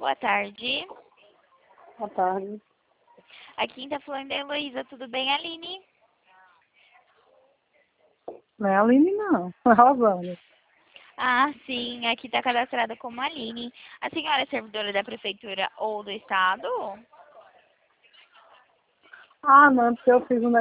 Boa tarde. Boa tarde. Aqui quem tá falando é a Heloísa. Tudo bem, Aline? Não é a Aline, não. É a Rosângela. Ah, sim. Aqui tá cadastrada como Aline. A senhora é servidora da prefeitura ou do estado? Ah, não, porque eu fiz um